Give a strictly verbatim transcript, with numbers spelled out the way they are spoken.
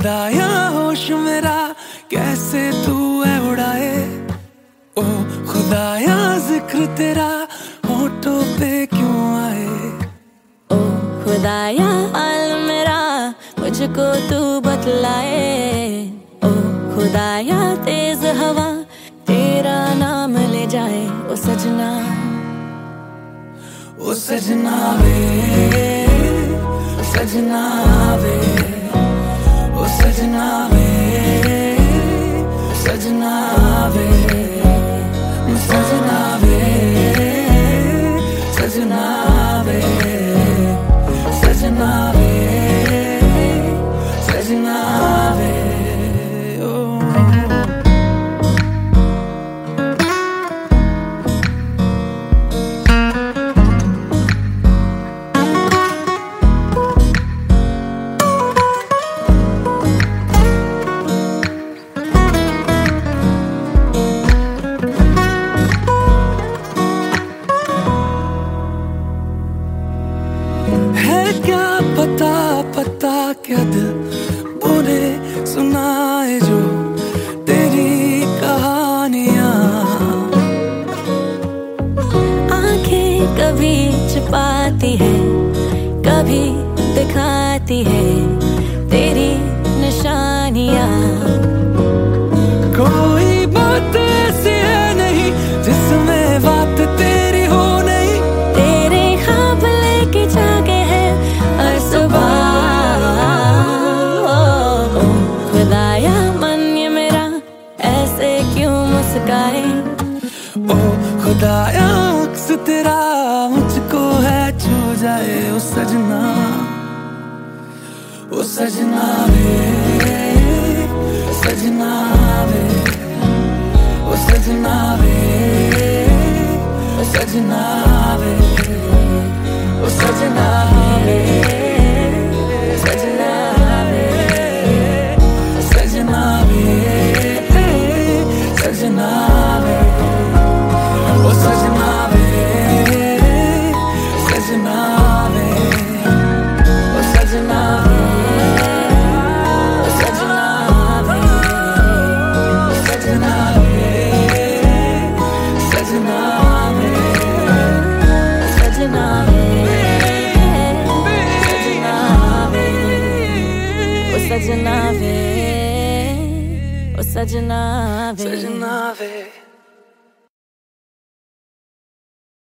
खुदाया होश मेरा कैसे तू है उड़ाए। ओ खुदाया जिक्र तेरा होठों पे क्यों आए। ओ खुदाया हाल मेरा मुझको तू बतलाए। ओ खुदाया तेज हवा तेरा नाम ले जाए। ओ सजना ओ सजना वे सजना वे ओ सजना वे सजना वे सजना वे सजना वे सजना वे सजना वे ओ क्या पता पता क्या दिल बोले सुनाए जो तेरी कहानियां। आंखें कभी छुपाती है कभी दिखाती है तेरी निशानियां। कोई बात ऐसी है नहीं जिसमें बात तेरी हो नहीं। तेरे ख्वाब लेके जागे हैं हर सुबह। ओ खुदाया मन ये मेरा ऐसे क्यों मुस्काए। ओ खुदाया अक्स तेरा मुझको है छू जाए। ओ सजना ओ सजना वे सजना वे ओ सजना वे सजना वे ओ सजना वे सजना वे सजना वे सजना वे ओ सजना वे सजना वे ओ सजना वे सजना वे सजना वे सजना वे सजना वे ओ सजना वे सजना वे सजना वे।